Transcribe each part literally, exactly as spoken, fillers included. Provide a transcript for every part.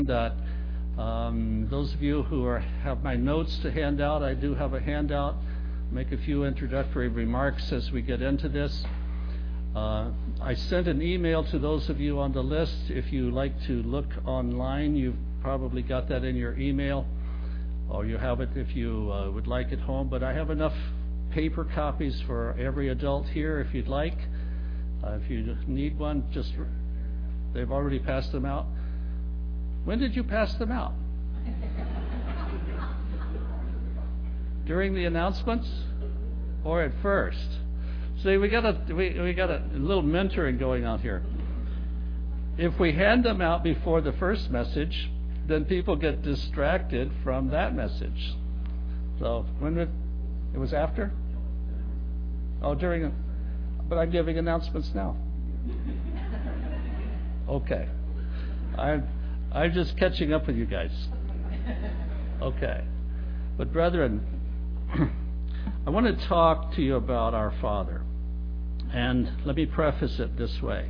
that um, those of you who are, have my notes to hand out, I do have a handout. Make a few introductory remarks as we get into this. Uh, I sent an email to those of you on the list. If you like to look online, you've probably got that in your email, or you have it if you uh, would like at home. But I have enough paper copies for every adult here if you'd like. Uh, if you need one, just they've already passed them out. When did you pass them out? During the announcements, or at first? See, we got a we we got a little mentoring going on here. If we hand them out before the first message, then people get distracted from that message. So when did it was after? Oh, during. A, but I'm giving announcements now. Okay, I'm I'm just catching up with you guys. Okay, but brethren, I want to talk to you about our Father. And let me preface it this way.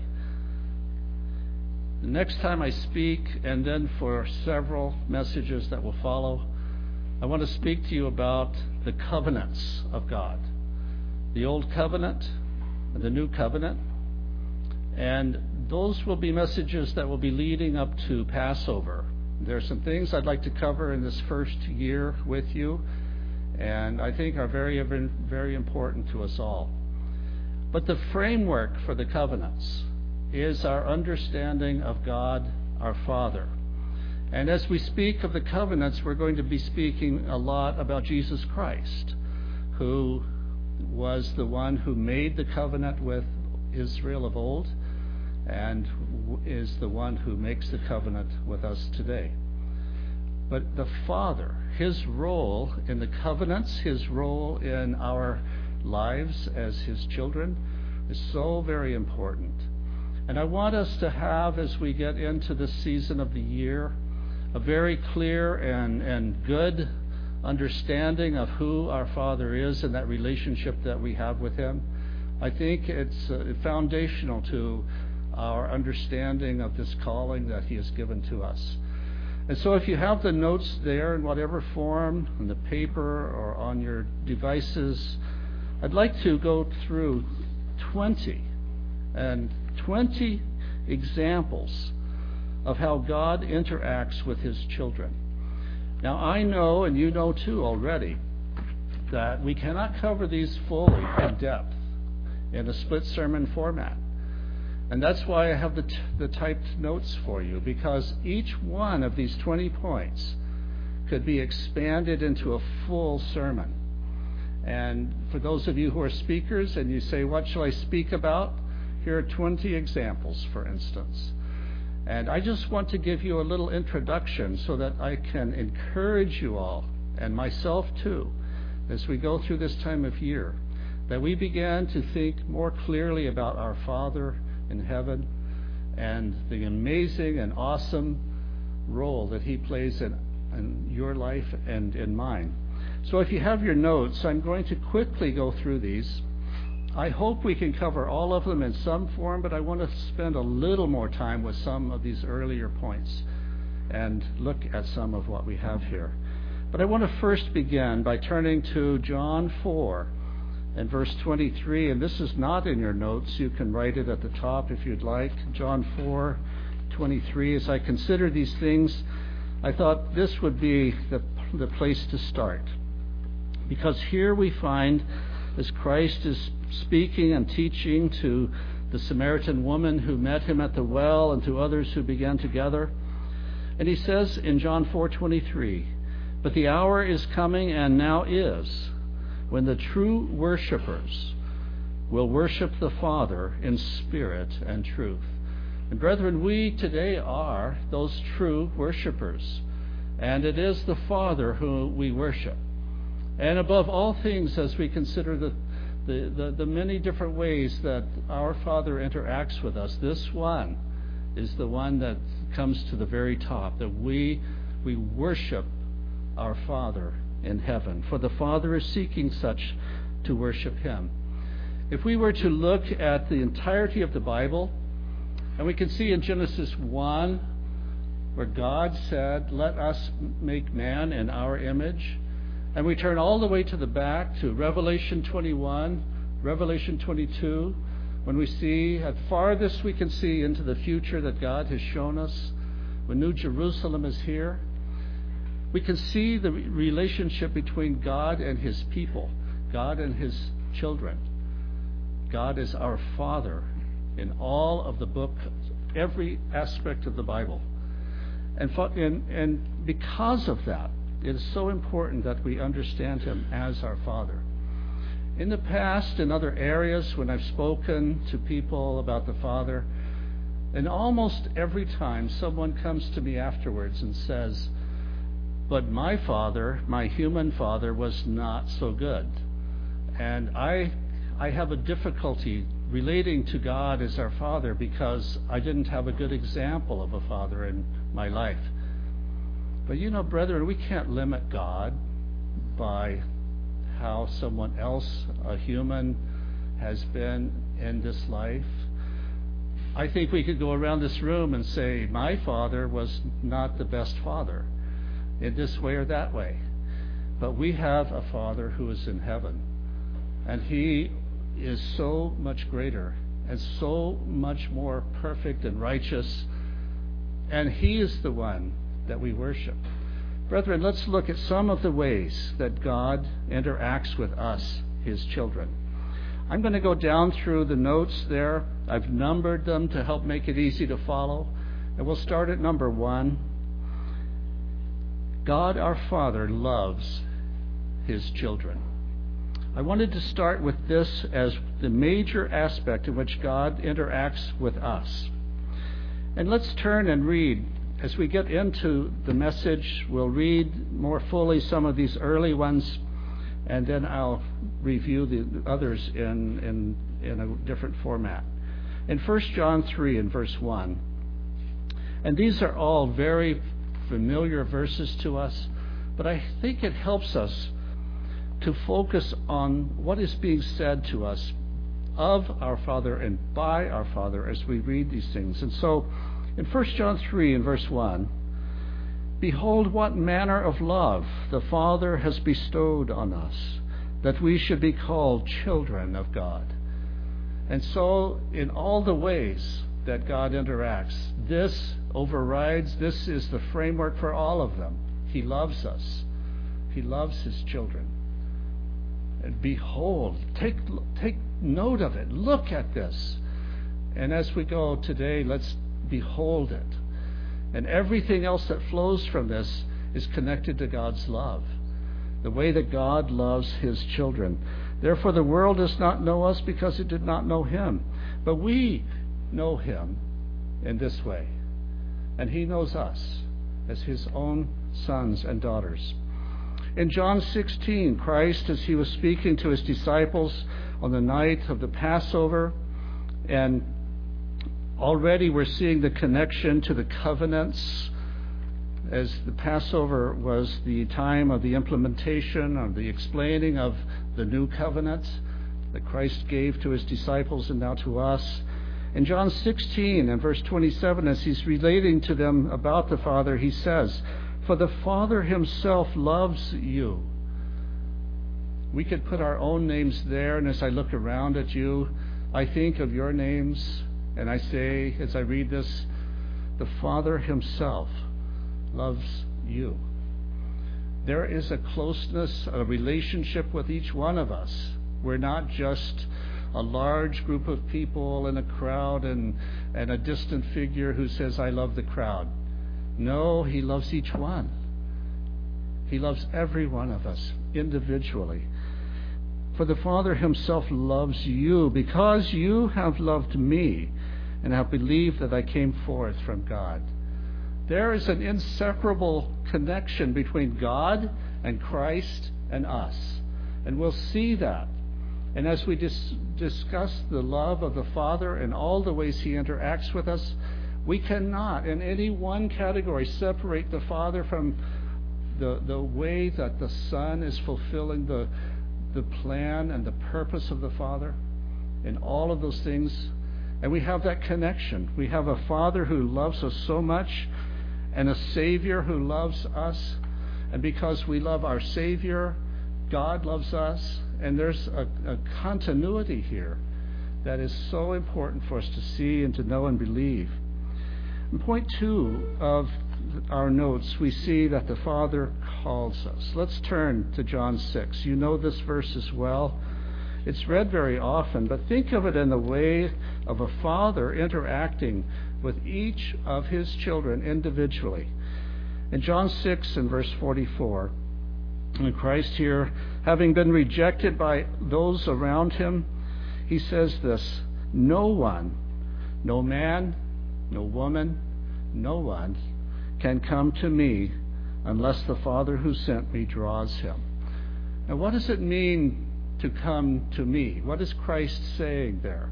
The next time I speak, and then for several messages that will follow, I want to speak to you about the covenants of God. The Old Covenant and the New Covenant. And those will be messages that will be leading up to Passover. There are some things I'd like to cover in this first year with you, and I think are very, very important to us all. But the framework for the covenants is our understanding of God, our Father. And as we speak of the covenants, we're going to be speaking a lot about Jesus Christ, who was the one who made the covenant with Israel of old, and is the one who makes the covenant with us today. But the Father, His role in the covenants, His role in our lives as His children is so very important. And I want us to have, as we get into this season of the year, a very clear and, and good understanding of who our Father is and that relationship that we have with Him. I think it's uh, foundational to our understanding of this calling that He has given to us. And so if you have the notes there in whatever form, on the paper or on your devices, I'd like to go through twenty and twenty examples of how God interacts with His children. Now I know, and you know too already, that we cannot cover these fully in depth in a split sermon format. And that's why I have the, t- the typed notes for you, because each one of these twenty points could be expanded into a full sermon. And for those of you who are speakers and you say, what shall I speak about? Here are twenty examples, for instance. And I just want to give you a little introduction so that I can encourage you all, and myself too, as we go through this time of year, that we begin to think more clearly about our Father in heaven and the amazing and awesome role that He plays in, in your life and in mine. So if you have your notes, I'm going to quickly go through these. I hope we can cover all of them in some form, but I want to spend a little more time with some of these earlier points and look at some of what we have here. But I want to first begin by turning to John four and verse twenty-three, and this is not in your notes. You can write it at the top if you'd like. John four twenty-three. As I consider these things, I thought this would be the, the place to start. Because here we find, as Christ is speaking and teaching to the Samaritan woman who met Him at the well and to others who began together, and He says in John four twenty-three, "But the hour is coming, and now is, when the true worshipers will worship the Father in spirit and truth." And brethren, we today are those true worshipers, and it is the Father who we worship. And above all things, as we consider the, the, the, the many different ways that our Father interacts with us, this one is the one that comes to the very top, that we we worship our Father in heaven. For the Father is seeking such to worship Him. If we were to look at the entirety of the Bible, and we can see in Genesis one where God said, let us make man in our image. And we turn all the way to the back to Revelation twenty-one, Revelation twenty-two, when we see, at farthest we can see into the future that God has shown us, when New Jerusalem is here, we can see the relationship between God and his people, God and his children. God is our Father in all of the book, every aspect of the Bible. And, and, and because of that, it is so important that we understand him as our Father. In the past, in other areas, when I've spoken to people about the Father, and almost every time someone comes to me afterwards and says, but my father, my human father, was not so good. And I, I have a difficulty relating to God as our Father because I didn't have a good example of a father in my life. But you know, brethren, we can't limit God by how someone else, a human, has been in this life. I think we could go around this room and say, my father was not the best father in this way or that way. But we have a Father who is in heaven, and he is so much greater and so much more perfect and righteous, and he is the one that we worship. Brethren, let's look at some of the ways that God interacts with us, his children. I'm going to go down through the notes there. I've numbered them to help make it easy to follow. And we'll start at number one. God our Father loves his children. I wanted to start with this as the major aspect in which God interacts with us. And let's turn and read. As we get into the message, we'll read more fully some of these early ones, and then I'll review the others in, in, in a different format. In First John three and verse one, and these are all very familiar verses to us, but I think it helps us to focus on what is being said to us of our Father and by our Father as we read these things. And so, in First John three and verse one, behold what manner of love the Father has bestowed on us, that we should be called children of God. And so, in all the ways that God interacts, this overrides, this is the framework for all of them. He loves us. He loves his children. And behold, take, take note of it. Look at this. And as we go today, let's behold it. And everything else that flows from this is connected to God's love, the way that God loves his children. Therefore the world does not know us because it did not know him. But we know him in this way. And he knows us as his own sons and daughters. In John sixteen, Christ, as he was speaking to his disciples on the night of the Passover, and already we're seeing the connection to the covenants, as the Passover was the time of the implementation, of the explaining of the new covenant that Christ gave to his disciples and now to us. In John sixteen and verse twenty-seven, as he's relating to them about the Father, he says, for the Father himself loves you. We could put our own names there, and as I look around at you, I think of your names, and I say, as I read this, the Father himself loves you. There is a closeness, a relationship with each one of us. We're not just a large group of people in a crowd and, and a distant figure who says, I love the crowd. No, he loves each one. He loves every one of us individually. For the Father himself loves you because you have loved me and have believed that I came forth from God. There is an inseparable connection between God and Christ and us. And we'll see that. And as we dis- discuss the love of the Father and all the ways he interacts with us, we cannot in any one category separate the Father from the, the way that the Son is fulfilling the, the plan and the purpose of the Father in all of those things. And we have that connection. We have a Father who loves us so much, and a Savior who loves us. And because we love our Savior, God loves us. And there's a, a continuity here that is so important for us to see and to know and believe. In point two of our notes, we see that the Father calls us. Let's turn to John six. You know this verse as well. It's read very often, but think of it in the way of a father interacting with each of his children individually. In John six and verse forty-four, and Christ here, having been rejected by those around him, he says this, no one, no man, no woman, no one can come to me unless the Father who sent me draws him. Now, what does it mean to come to me? What is Christ saying there?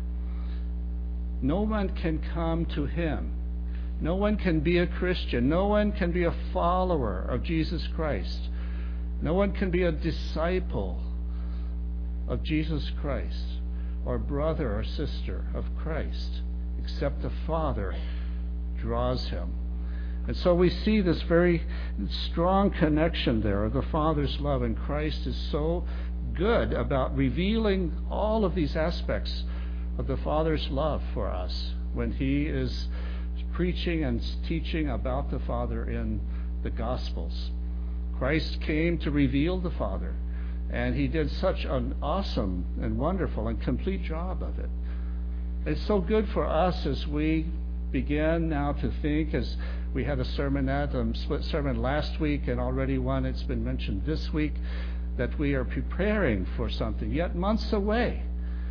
No one can come to him. No one can be a Christian. No one can be a follower of Jesus Christ. No one can be a disciple of Jesus Christ or brother or sister of Christ except the Father draws him. And so we see this very strong connection there of the Father's love, and Christ is so good about revealing all of these aspects of the Father's love for us when he is preaching and teaching about the Father in the Gospels. Christ came to reveal the Father, and he did such an awesome and wonderful and complete job of it. It's so good for us as we begin now to think, as we had a sermonette, a split sermon last week, and already one it's been mentioned this week, that we are preparing for something yet months away.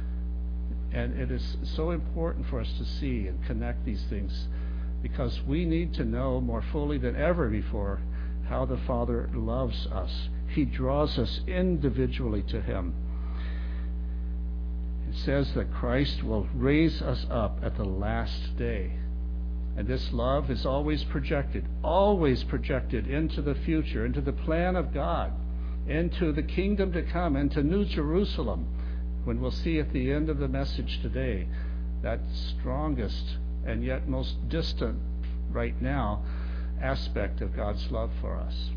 And it is so important for us to see and connect these things, because we need to know more fully than ever before how the Father loves us. He draws us individually to him. It says that Christ will raise us up at the last day. And this love is always projected, always projected into the future, into the plan of God, into the kingdom to come, into New Jerusalem, when we'll see at the end of the message today that strongest and yet most distant right now aspect of God's love for us.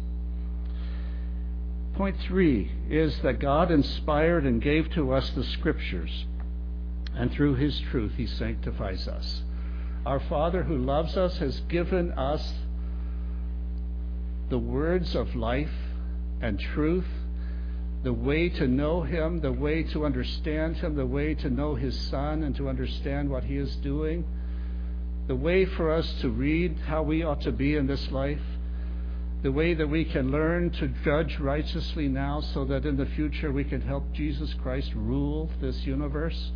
Point three is that God inspired and gave to us the Scriptures, and through his truth he sanctifies us. Our Father who loves us has given us the words of life and truth, the way to know him, the way to understand him, the way to know his Son and to understand what he is doing, the way for us to read how we ought to be in this life, the way that we can learn to judge righteously now so that in the future we can help Jesus Christ rule this universe.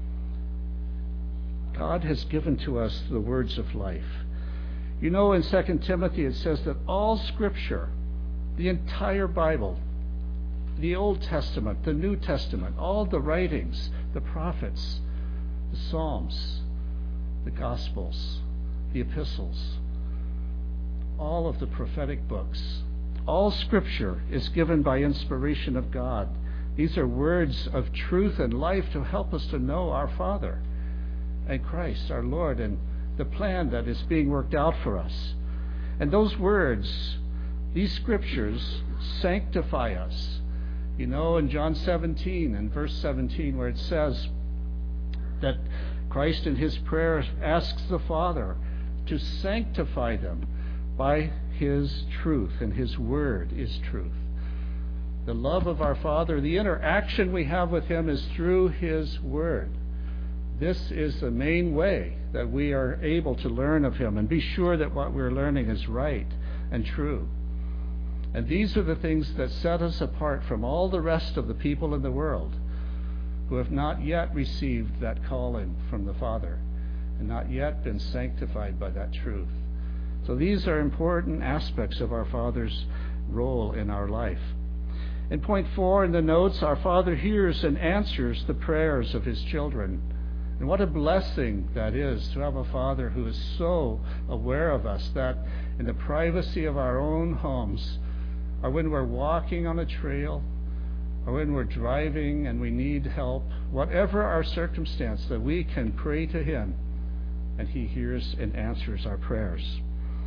God has given to us the words of life. You know, in Second Timothy it says that all Scripture, the entire Bible, the Old Testament, the New Testament, all the writings, the prophets, the Psalms, the Gospels, the epistles, all of the prophetic books, all Scripture is given by inspiration of God. These are words of truth and life to help us to know our Father and Christ, our Lord, and the plan that is being worked out for us. And those words, these Scriptures, sanctify us. You know, in John seventeen and verse seventeen, where it says that Christ in his prayer asks the Father to sanctify them by his truth, and his word is truth. The love of our Father, the interaction we have with him is through his word. This is the main way that we are able to learn of him and be sure that what we're learning is right and true. And these are the things that set us apart from all the rest of the people in the world who have not yet received that calling from the Father and not yet been sanctified by that truth. So these are important aspects of our Father's role in our life. In point four in the notes, our Father hears and answers the prayers of his children. And what a blessing that is to have a Father who is so aware of us that in the privacy of our own homes, or when we're walking on a trail, or when we're driving and we need help, whatever our circumstance, that we can pray to him and he hears and answers our prayers.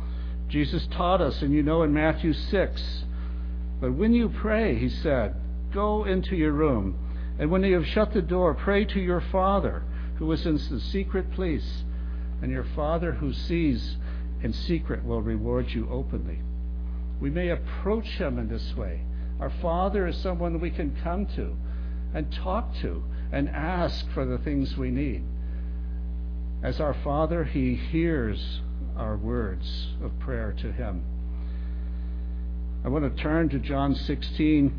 Jesus taught us, and you know in Matthew six, but when you pray, he said, go into your room, and when you have shut the door, pray to your Father who is in the secret place, and your Father who sees in secret will reward you openly. We may approach him in this way. Our Father is someone we can come to and talk to and ask for the things we need. As our Father, he hears our words of prayer to him. I want to turn to John sixteen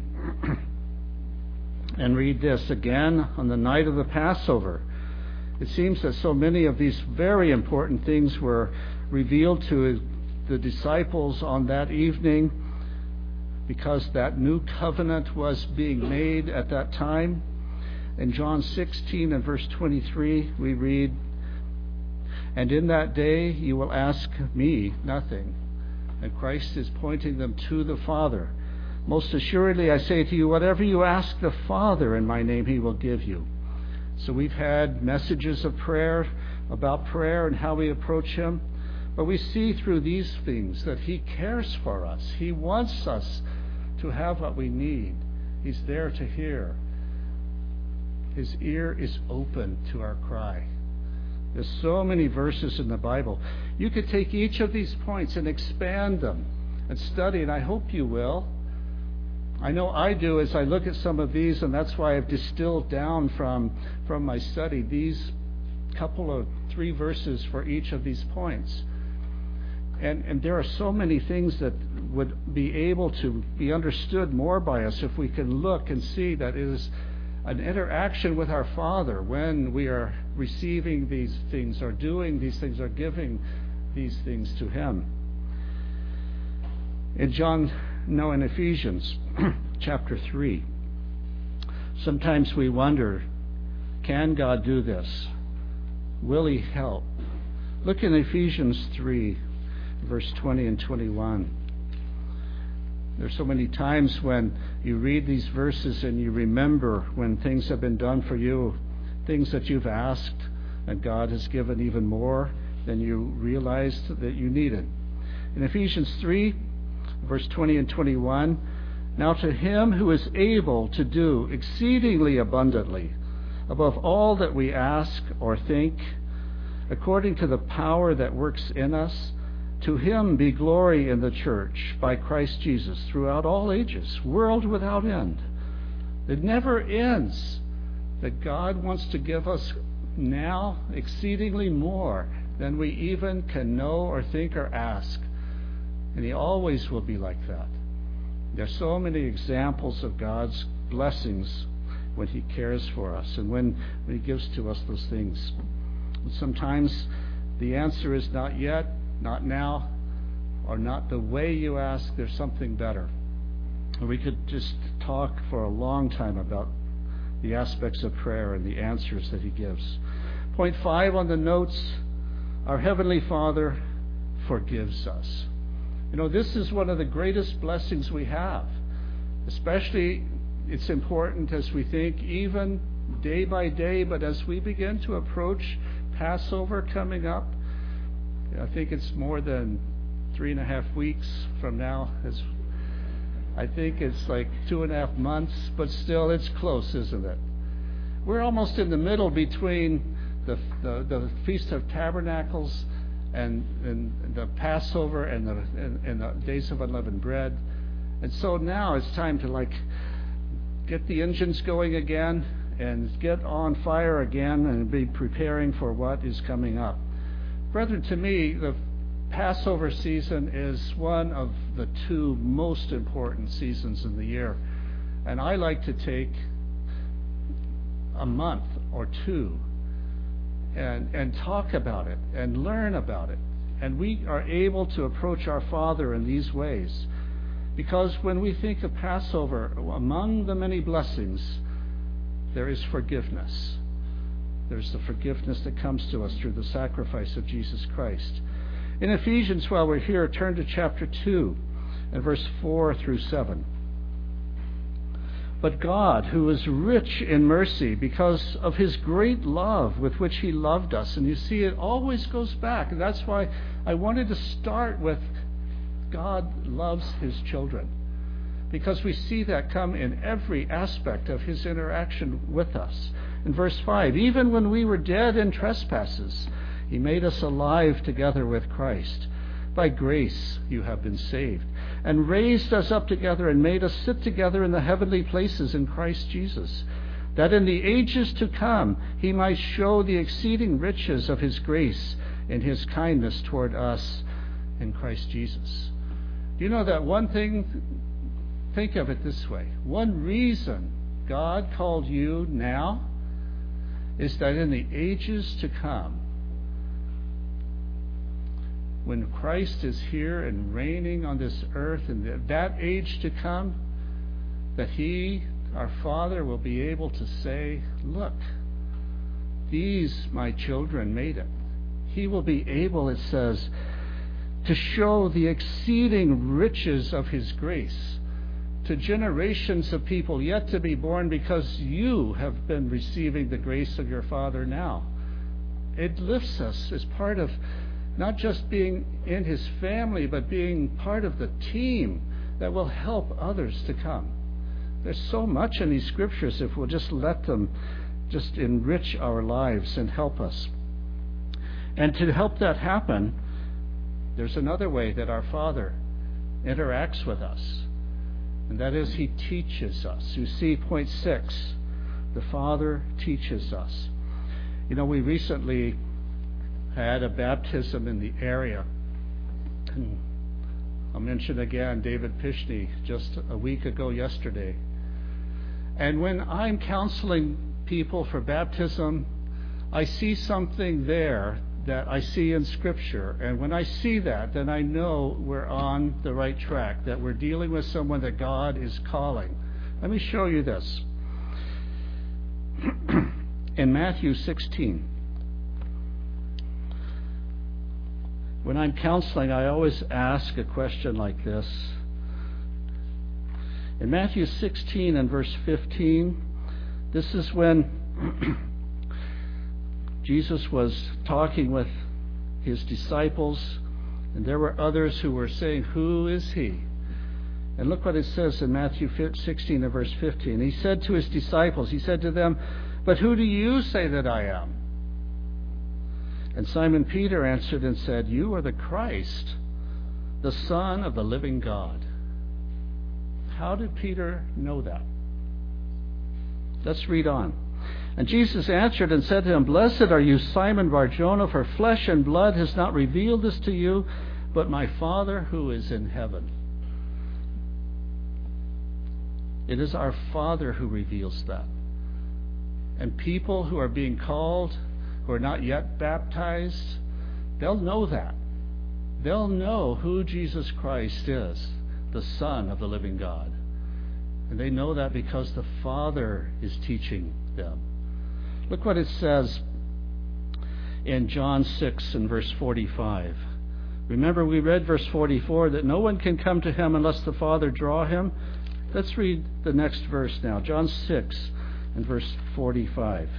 and read this again. On the night of the Passover, it seems that so many of these very important things were revealed to the disciples on that evening because that new covenant was being made at that time. In John sixteen and verse twenty-three, we read, and in that day you will ask me nothing. And Christ is pointing them to the Father. Most assuredly, I say to you, whatever you ask the Father in my name, he will give you. So we've had messages of prayer, about prayer and how we approach him. But we see through these things that he cares for us. He wants us to have what we need. He's there to hear. His ear is open to our cry. There's so many verses in the Bible. You could take each of these points and expand them and study, and I hope you will. I know I do as I look at some of these, and that's why I've distilled down from, from my study these couple of three verses for each of these points. And, and there are so many things that would be able to be understood more by us if we can look and see that it is an interaction with our Father when we are receiving these things or doing these things or giving these things to him. In John, no, in Ephesians chapter three, sometimes we wonder, can God do this? Will he help? Look in Ephesians three, verse twenty and twenty-one. There's so many times when you read these verses and you remember when things have been done for you, things that you've asked, and God has given even more than you realized that you needed. In Ephesians three, verse twenty and twenty-one, now to him who is able to do exceedingly abundantly, above all that we ask or think, according to the power that works in us, to him be glory in the church by Christ Jesus throughout all ages, world without end. It never ends. That God wants to give us now exceedingly more than we even can know or think or ask. And he always will be like that. There's so many examples of God's blessings when he cares for us and when, when he gives to us those things. And sometimes the answer is not yet, not now, or not the way you ask. There's something better. We could just talk for a long time about the aspects of prayer and the answers that he gives. Point five on the notes, our Heavenly Father forgives us. You know, this is one of the greatest blessings we have. Especially, it's important as we think, even day by day, but as we begin to approach Passover coming up, I think it's more than three and a half weeks from now. It's, I think it's like two and a half months, but still it's close, isn't it? We're almost in the middle between the the, the Feast of Tabernacles and, and the Passover and the, and, and the Days of Unleavened Bread. And so now it's time to like get the engines going again and get on fire again and be preparing for what is coming up. Brethren, to me, the Passover season is one of the two most important seasons in the year. And I like to take a month or two and, and talk about it and learn about it. And we are able to approach our Father in these ways. Because when we think of Passover, among the many blessings, there is forgiveness. There's the forgiveness that comes to us through the sacrifice of Jesus Christ. In Ephesians, while we're here, turn to chapter two and verse four through seven. But God, who is rich in mercy because of his great love with which he loved us. And you see, it always goes back. And that's why I wanted to start with God loves his children, because we see that come in every aspect of his interaction with us. In verse five, even when we were dead in trespasses, he made us alive together with Christ. By grace you have been saved, and raised us up together and made us sit together in the heavenly places in Christ Jesus, that in the ages to come he might show the exceeding riches of his grace in his kindness toward us in Christ Jesus. Do you know that one thing, think of it this way, one reason God called you now is that in the ages to come, when Christ is here and reigning on this earth, in that age to come, that he, our Father, will be able to say, look, these, my children, made it. He will be able, it says, to show the exceeding riches of his grace to generations of people yet to be born, because you have been receiving the grace of your Father now. It lifts us as part of not just being in his family, but being part of the team that will help others to come. There's so much in these scriptures if we'll just let them just enrich our lives and help us. And to help that happen, there's another way that our Father interacts with us, and that is he teaches us. You see, point six, the Father teaches us. You know, we recently had a baptism in the area. And I'll mention again David Pishney just a week ago yesterday. And when I'm counseling people for baptism, I see something there that I see in Scripture. And when I see that, then I know we're on the right track, that we're dealing with someone that God is calling. Let me show you this. In Matthew sixteen, when I'm counseling, I always ask a question like this. In Matthew sixteen and verse fifteen, this is when Jesus was talking with his disciples, and there were others who were saying, "Who is he?" And look what it says in Matthew sixteen and verse fifteen. He said to his disciples, he said to them, "But who do you say that I am?" And Simon Peter answered and said, "You are the Christ, the Son of the living God." How did Peter know that? Let's read on. And Jesus answered and said to him, "Blessed are you, Simon Bar-Jonah, for flesh and blood has not revealed this to you, but my Father who is in heaven." It is our Father who reveals that. And people who are being called, who are not yet baptized, they'll know that. They'll know who Jesus Christ is, the Son of the living God. And they know that because the Father is teaching them. Look what it says in John six and verse forty-five. Remember, we read verse forty-four, that no one can come to him unless the Father draw him. Let's read the next verse now. John six and verse forty-five.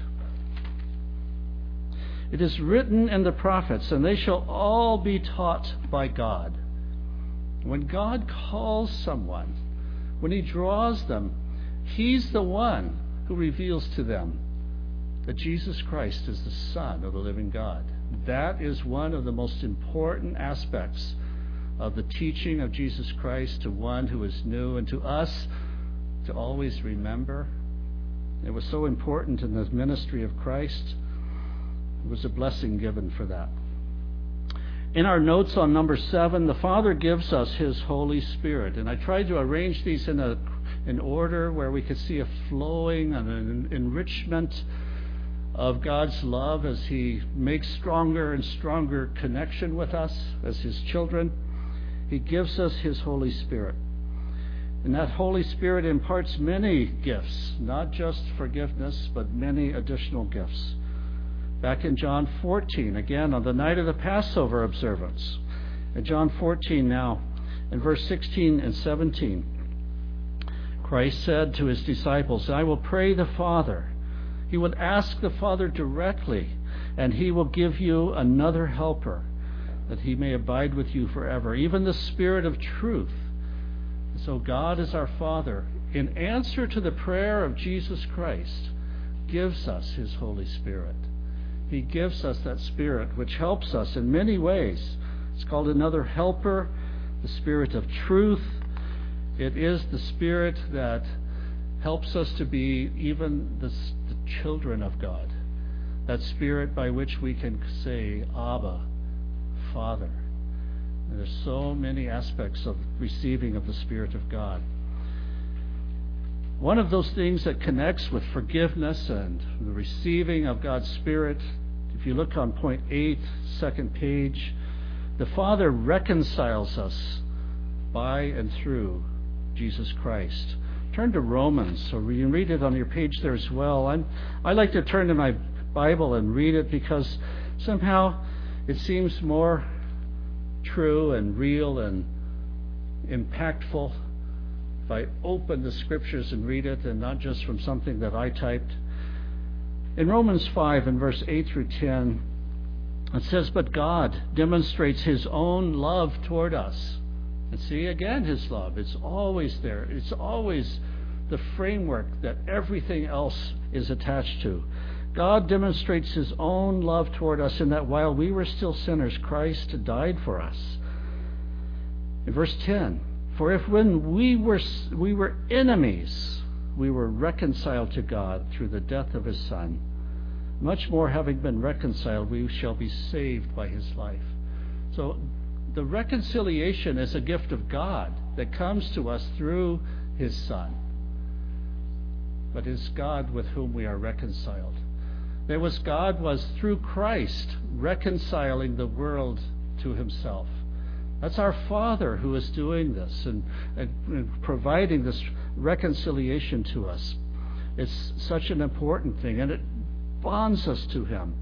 It is written in the prophets, and they shall all be taught by God. When God calls someone, when he draws them, he's the one who reveals to them that Jesus Christ is the Son of the living God. That is one of the most important aspects of the teaching of Jesus Christ to one who is new, and to us to always remember. It was so important in the ministry of Christ. It was a blessing given for that. In our notes on number seven, the Father gives us his Holy Spirit. And I tried to arrange these in a in order where we could see a flowing and an enrichment of God's love as he makes stronger and stronger connection with us as his children. He gives us his Holy Spirit. And that Holy Spirit imparts many gifts, not just forgiveness, but many additional gifts. Back in John fourteen, again, on the night of the Passover observance, in John fourteen now, in verse sixteen and seventeen, Christ said to his disciples, "I will pray the Father." He would ask the Father directly, and he will give you another helper, that he may abide with you forever, even the Spirit of truth. So God is our Father, in answer to the prayer of Jesus Christ, gives us his Holy Spirit. He gives us that Spirit which helps us in many ways. It's called another helper, the Spirit of truth. It is the Spirit that helps us to be even the, the children of God. That Spirit by which we can say, Abba, Father. And there's so many aspects of receiving of the Spirit of God. One of those things that connects with forgiveness and the receiving of God's Spirit, if you look on point eight, second page, the Father reconciles us by and through Jesus Christ. Turn to Romans, so you can read it on your page there as well. I'm, I like to turn to my Bible and read it because somehow it seems more true and real and impactful if I open the Scriptures and read it and not just from something that I typed. In Romans five and verse eight through ten, it says, "But God demonstrates his own love toward us." And see, again, his love. It's always there. It's always the framework that everything else is attached to. God demonstrates his own love toward us in that while we were still sinners, Christ died for us. In verse ten, "For if when we were we were enemies, we were reconciled to God through the death of his Son, much more having been reconciled, we shall be saved by his life." So the reconciliation is a gift of God that comes to us through his Son. But it is God with whom we are reconciled. There was God was through Christ reconciling the world to himself. That's our Father who is doing this and, and, and providing this reconciliation to us. It's such an important thing, and it bonds us to him.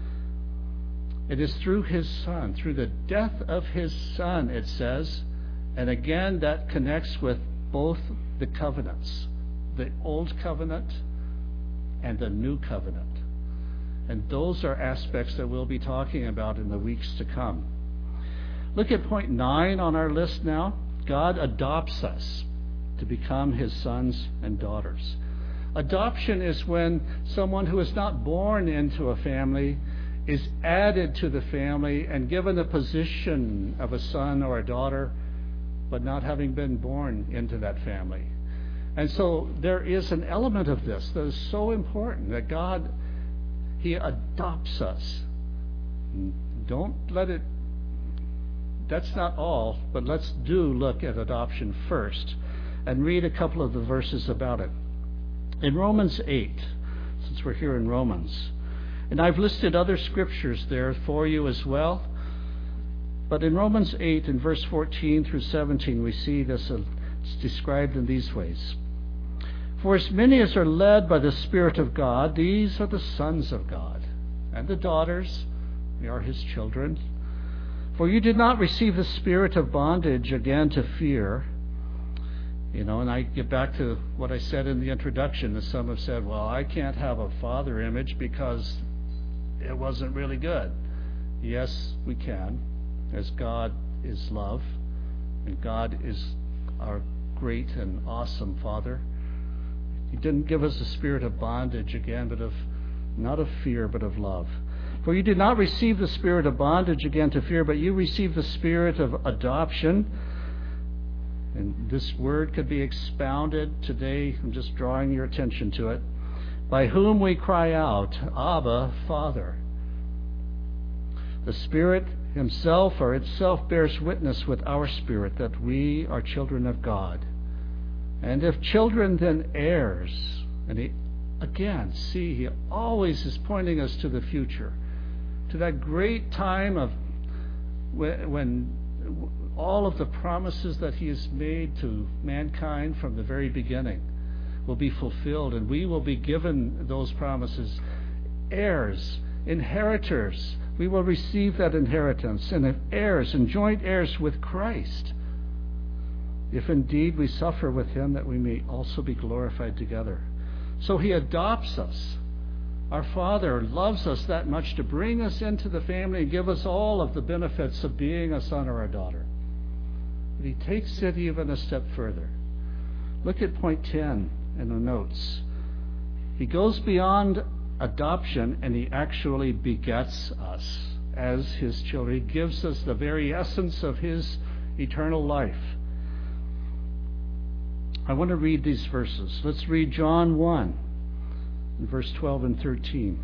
It is through his Son, through the death of his Son, it says, and again that connects with both the covenants, the Old Covenant and the New Covenant. And those are aspects that we'll be talking about in the weeks to come. Look at point nine on our list now. God adopts us to become his sons and daughters. Adoption is when someone who is not born into a family is added to the family and given the position of a son or a daughter, but not having been born into that family. And so there is an element of this that is so important, that God, he adopts us. Don't let it, that's not all, but let's do look at adoption first and read a couple of the verses about it. In Romans eight, since we're here in Romans, and I've listed other scriptures there for you as well, but in Romans eight, in verse fourteen through seventeen, we see this uh, it's described in these ways. "For as many as are led by the Spirit of God, these are the sons of God, and the daughters, we are his children. For you did not receive the spirit of bondage again to fear." You know, and I get back to what I said in the introduction, that some have said, well, I can't have a father image because it wasn't really good. Yes, we can, as God is love, and God is our great and awesome Father. He didn't give us a spirit of bondage again, but of not of fear, but of love. "For you did not receive the spirit of bondage again to fear, but you received the spirit of adoption." And this word could be expounded today. I'm just drawing your attention to it. "By whom we cry out, Abba, Father." The Spirit himself or itself bears witness with our spirit that we are children of God. And if children, then heirs. And he, again, see, he always is pointing us to the future, to that great time of when, when all of the promises that he has made to mankind from the very beginning will be fulfilled, and we will be given those promises. Heirs, inheritors, we will receive that inheritance, and if heirs and joint heirs with Christ, if indeed we suffer with him, that we may also be glorified together. So he adopts us Our Father loves us that much to bring us into the family and give us all of the benefits of being a son or a daughter. But he takes it even a step further. Look at point ten in the notes. He goes beyond adoption and he actually begets us as his children. He gives us the very essence of his eternal life. I want to read these verses. Let's read John one, in verse twelve and thirteen.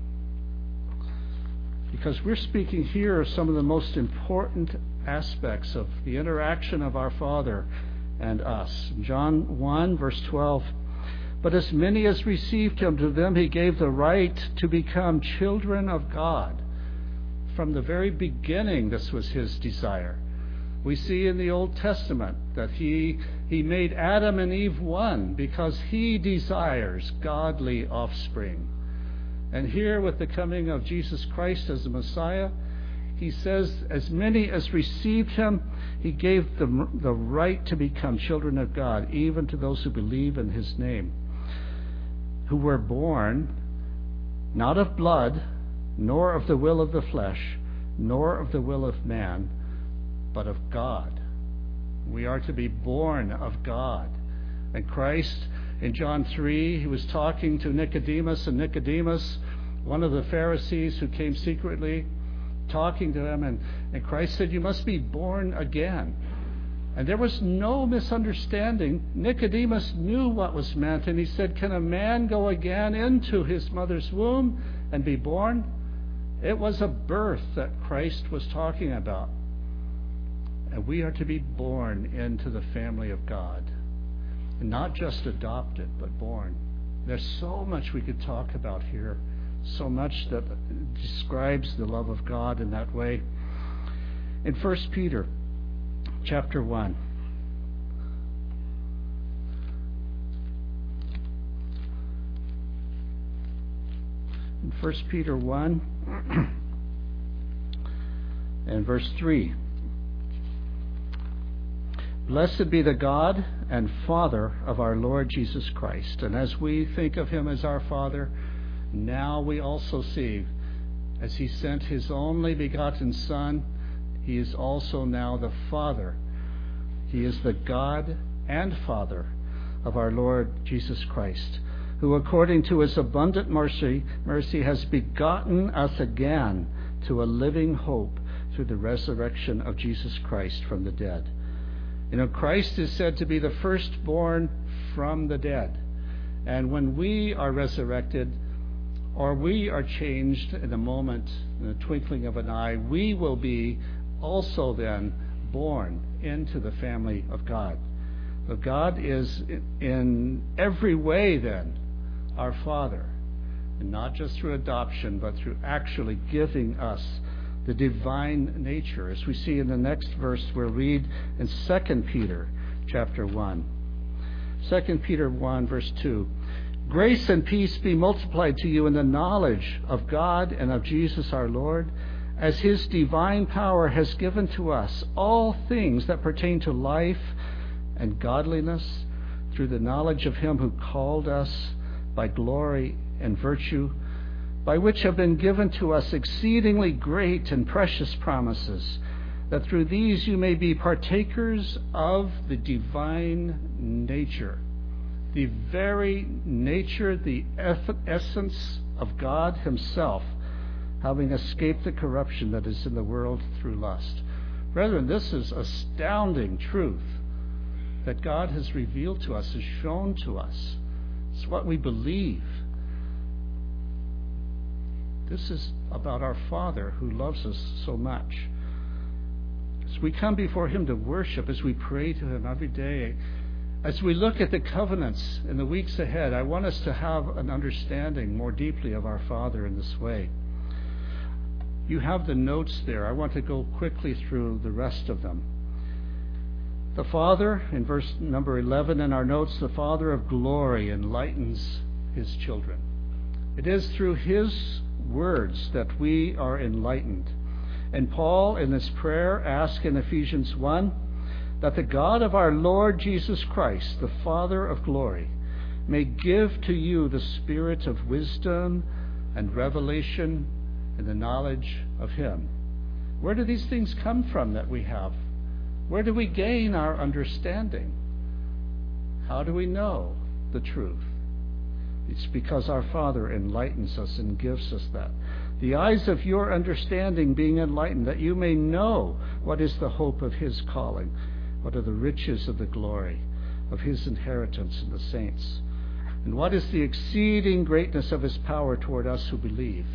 Because we're speaking here of some of the most important aspects of the interaction of our Father and us. John one, verse twelve. But as many as received him, to them he gave the right to become children of God. From the very beginning, this was his desire. We see in the Old Testament that he, he made Adam and Eve one because he desires godly offspring. And here, with the coming of Jesus Christ as the Messiah, he says, as many as received him, he gave them the right to become children of God, even to those who believe in his name, who were born not of blood, nor of the will of the flesh, nor of the will of man, but of God. We are to be born of God. And Christ, in John three, he was talking to Nicodemus, and Nicodemus, one of the Pharisees who came secretly, talking to him, and, and Christ said, you must be born again. And there was no misunderstanding. Nicodemus knew what was meant, and he said, can a man go again into his mother's womb and be born? It was a birth that Christ was talking about. And we are to be born into the family of God. And not just adopted, but born. There's so much we could talk about here. So much that describes the love of God in that way. In First Peter chapter one. In First Peter one and verse three. Blessed be the God and Father of our Lord Jesus Christ. And as we think of him as our Father, now we also see, as he sent his only begotten Son, he is also now the Father. He is the God and Father of our Lord Jesus Christ, who according to his abundant mercy, mercy has begotten us again to a living hope through the resurrection of Jesus Christ from the dead. You know, Christ is said to be the firstborn from the dead. And when we are resurrected, or we are changed in a moment, in the twinkling of an eye, we will be also then born into the family of God. So God is in every way then our Father, and not just through adoption, but through actually giving us the divine nature. As we see in the next verse, we'll read in Second Peter chapter one. Second Peter one, verse two. Grace and peace be multiplied to you in the knowledge of God and of Jesus our Lord, as his divine power has given to us all things that pertain to life and godliness, through the knowledge of him who called us by glory and virtue, by which have been given to us exceedingly great and precious promises, that through these you may be partakers of the divine nature, the very nature, the essence of God himself, having escaped the corruption that is in the world through lust. Brethren, this is astounding truth that God has revealed to us, has shown to us. It's what we believe. This is about our Father who loves us so much. As we come before him to worship, as we pray to him every day, as we look at the covenants in the weeks ahead, I want us to have an understanding more deeply of our Father in this way. You have the notes there. I want to go quickly through the rest of them. The Father, in verse number eleven in our notes, the Father of glory enlightens his children. It is through his words that we are enlightened. And Paul, in this prayer, asks in Ephesians one, that the God of our Lord Jesus Christ, the Father of glory, may give to you the spirit of wisdom and revelation and the knowledge of Him. Where do these things come from that we have? Where do we gain our understanding? How do we know the truth? It's because our Father enlightens us and gives us that. The eyes of your understanding being enlightened, that you may know what is the hope of His calling, what are the riches of the glory of His inheritance in the saints, and what is the exceeding greatness of His power toward us who believe.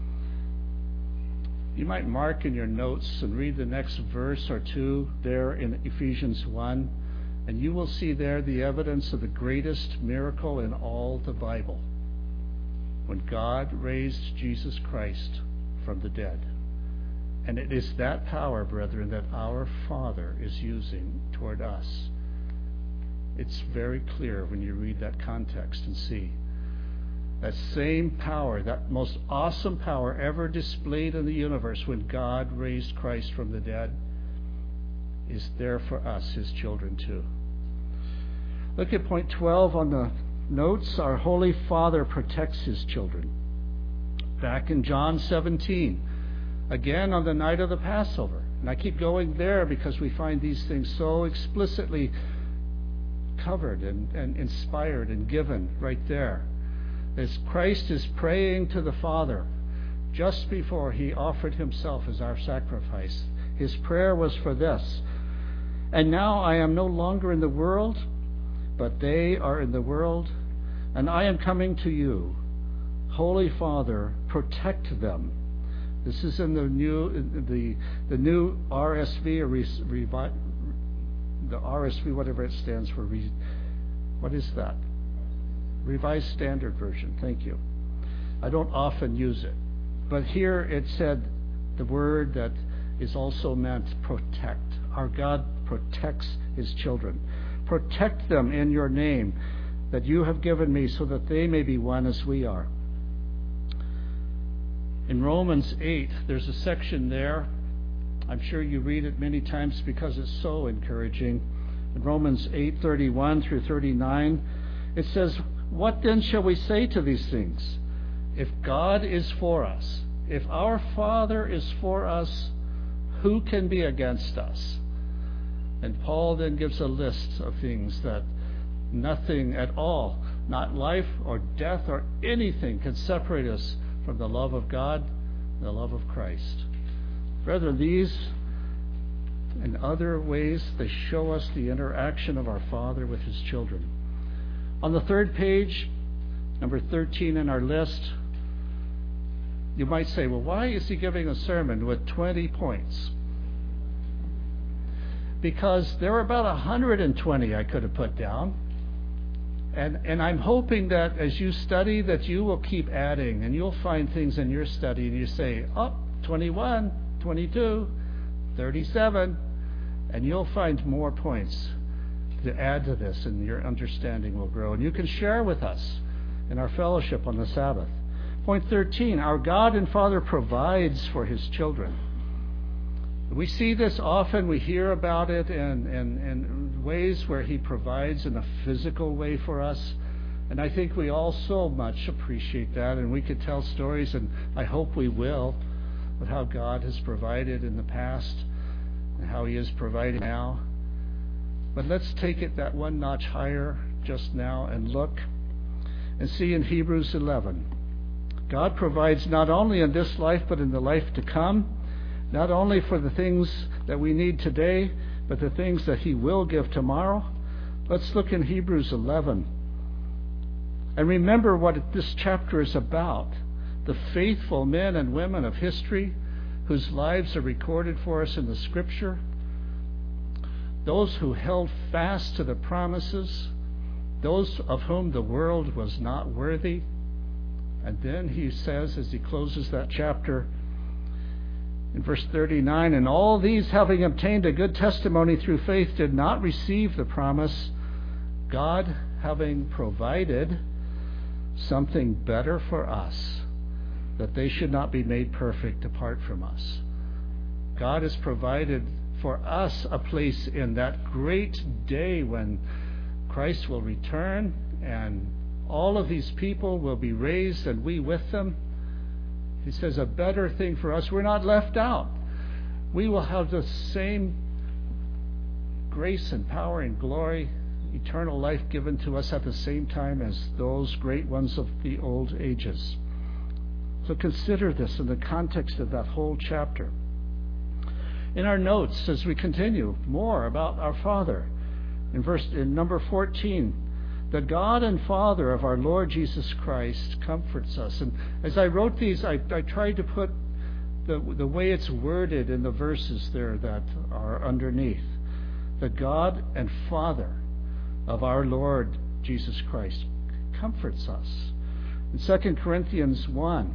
You might mark in your notes and read the next verse or two there in Ephesians one, and you will see there the evidence of the greatest miracle in all the Bible, when God raised Jesus Christ from the dead. And it is that power, brethren, that our Father is using toward us. It's very clear when you read that context and see. That same power, that most awesome power ever displayed in the universe when God raised Christ from the dead, is there for us, His children, too. Look at point twelve on the notes. Our Holy Father protects His children. Back in John seventeen, again on the night of the Passover. And I keep going there because we find these things so explicitly covered and, and inspired and given right there. As Christ is praying to the Father just before He offered Himself as our sacrifice, His prayer was for this: "And now I am no longer in the world, but they are in the world, and I am coming to you. Holy Father, protect them." This is in the new the the new R S V, or re, revi, the R S V, whatever it stands for. Re, what is that? Revised Standard Version. Thank you. I don't often use it, but here it said the word that is also meant protect. Our God protects His children. Protect them in your name that you have given me, so that they may be one as we are. In Romans eight, there's a section there. I'm sure you read it many times because it's so encouraging. In Romans eight, thirty-one through thirty-nine, it says, "What then shall we say to these things? If God is for us, if our Father is for us, who can be against us?" And Paul then gives a list of things that nothing at all, not life or death or anything, can separate us from the love of God and the love of Christ. Brethren, these and other ways, they show us the interaction of our Father with His children. On the third page, number thirteen in our list, you might say, well, why is he giving a sermon with twenty points? Because there are about one hundred twenty I could have put down. And and I'm hoping that as you study, that you will keep adding, and you'll find things in your study, and you say, oh, twenty-one, twenty-two, thirty-seven, and you'll find more points to add to this, and your understanding will grow. And you can share with us in our fellowship on the Sabbath. Point thirteen, our God and Father provides for His children. We see this often. We hear about it in, in, in ways where He provides in a physical way for us. And I think we all so much appreciate that. And we could tell stories, and I hope we will, of how God has provided in the past and how He is providing now. But let's take it that one notch higher just now and look and see in Hebrews eleven. God provides not only in this life, but in the life to come. Not only for the things that we need today, but the things that He will give tomorrow. Let's look in Hebrews eleven. And remember what this chapter is about. The faithful men and women of history whose lives are recorded for us in the Scripture. Those who held fast to the promises. Those of whom the world was not worthy. And then he says, as he closes that chapter, in verse thirty-nine, and all these, having obtained a good testimony through faith, did not receive the promise, God having provided something better for us, that they should not be made perfect apart from us. God has provided for us a place in that great day when Christ will return and all of these people will be raised, and we with them. He says a better thing for us. We're not left out. We will have the same grace and power and glory, eternal life given to us at the same time as those great ones of the old ages. So consider this in the context of that whole chapter. In our notes, as we continue more about our Father, in verse in number fourteen, the God and Father of our Lord Jesus Christ comforts us. And as I wrote these, I, I tried to put the, the way it's worded in the verses there that are underneath. The God and Father of our Lord Jesus Christ comforts us. In Second Corinthians one,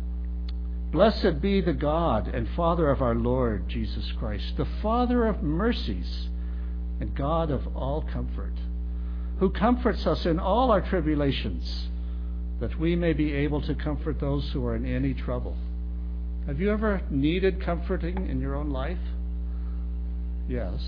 blessed be the God and Father of our Lord Jesus Christ, the Father of mercies and God of all comfort, who comforts us in all our tribulations, that we may be able to comfort those who are in any trouble. Have you ever needed comforting in your own life? Yes.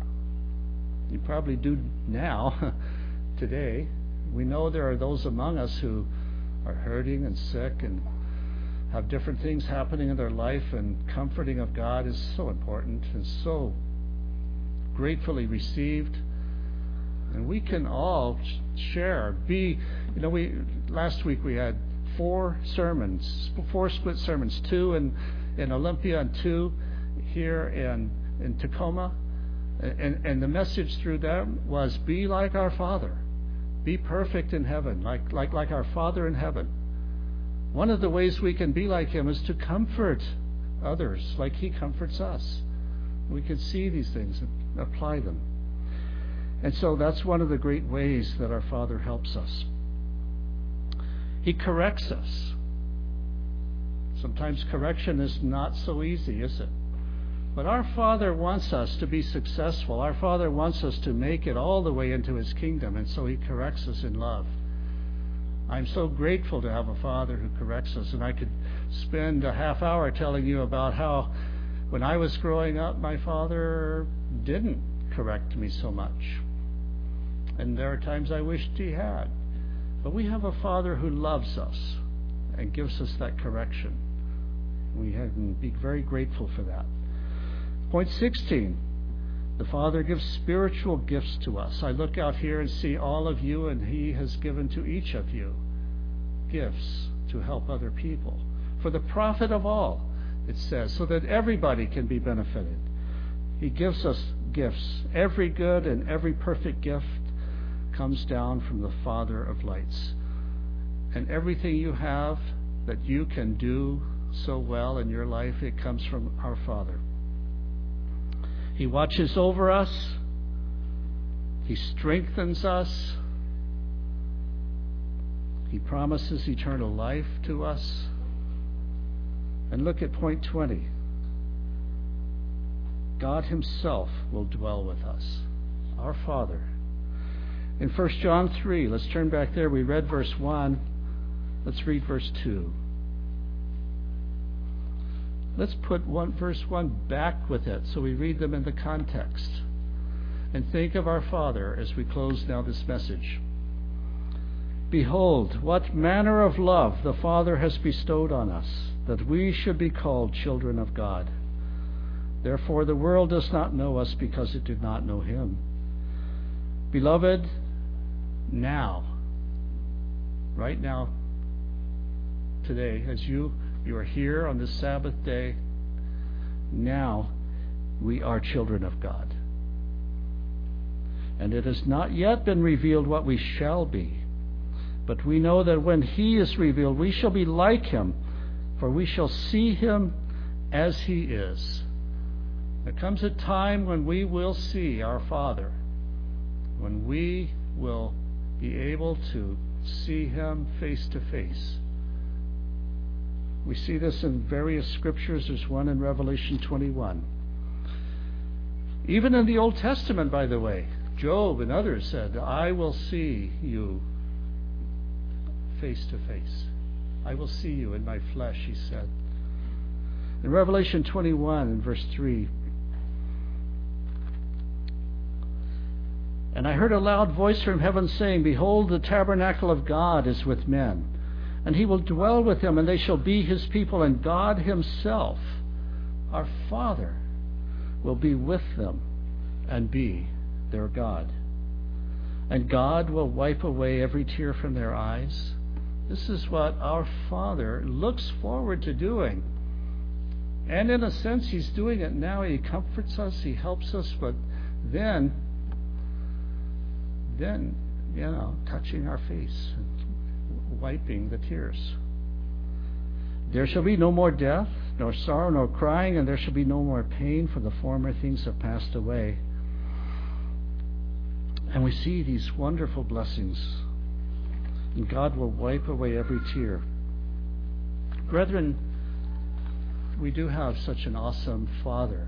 You probably do now, today. We know there are those among us who are hurting and sick and have different things happening in their life, and comforting of God is so important and so gratefully received. And we can all share, be, you know, we last week we had four sermons, four split sermons, two in, in Olympia and two here in, in Tacoma. And, and the message through them was, be like our Father. Be perfect in heaven, like, like, like our Father in heaven. One of the ways we can be like Him is to comfort others like He comforts us. We can see these things and apply them. And so that's one of the great ways that our Father helps us. He corrects us. Sometimes correction is not so easy, is it? But our Father wants us to be successful. Our Father wants us to make it all the way into His kingdom, and so He corrects us in love. I'm so grateful to have a Father who corrects us, and I could spend a half hour telling you about how when I was growing up, my father didn't correct me so much. And there are times I wished he had. But we have a Father who loves us and gives us that correction. We can be very grateful for that. Point sixteen, the Father gives spiritual gifts to us. I look out here and see all of you, and He has given to each of you gifts to help other people. For the profit of all, it says, so that everybody can be benefited. He gives us gifts. Every good and every perfect gift comes down from the Father of lights. And everything you have that you can do so well in your life, it comes from our Father. He watches over us. He strengthens us. He promises eternal life to us. And look at point twenty. God Himself will dwell with us, our Father. In First John three, let's turn back there. We read verse one. Let's read verse two. Let's put one, verse one back with it so we read them in the context. And think of our Father as we close now this message. Behold, what manner of love the Father has bestowed on us, that we should be called children of God. Therefore the world does not know us because it did not know Him. Beloved, now, right now, today, as you you are here on this Sabbath day, now we are children of God. And it has not yet been revealed what we shall be. But we know that when He is revealed, we shall be like Him, for we shall see Him as He is. There comes a time when we will see our Father, when we will be able to see Him face to face. We see this in various scriptures. There's one in Revelation twenty-one. Even in the Old Testament, by the way, Job and others said, I will see you face to face. I will see you in my flesh, he said. In Revelation twenty-one, in verse three, and I heard a loud voice from heaven saying, Behold, the tabernacle of God is with men, And he will dwell with them, and they shall be his people, and God himself, our Father, will be with them and be their God. And God will wipe away every tear from their eyes. This is what our Father looks forward to doing. And in a sense, he's doing it now. He comforts us, he helps us, but then, then, you know, touching our face, wiping the tears. There shall be no more death, nor sorrow, nor crying, and there shall be no more pain, for the former things have passed away. And we see these wonderful blessings. And God will wipe away every tear. Brethren, we do have such an awesome Father.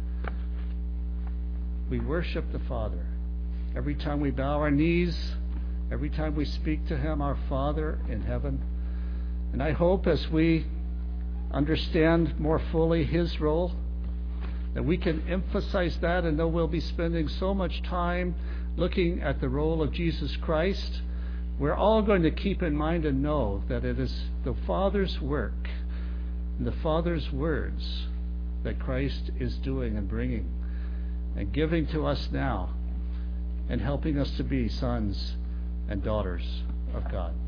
We worship the Father. Every time we bow our knees, every time we speak to him, our Father in heaven. And I hope as we understand more fully his role, that we can emphasize that, and though we'll be spending so much time looking at the role of Jesus Christ, we're all going to keep in mind and know that it is the Father's work and the Father's words that Christ is doing and bringing and giving to us now and helping us to be sons and daughters of God.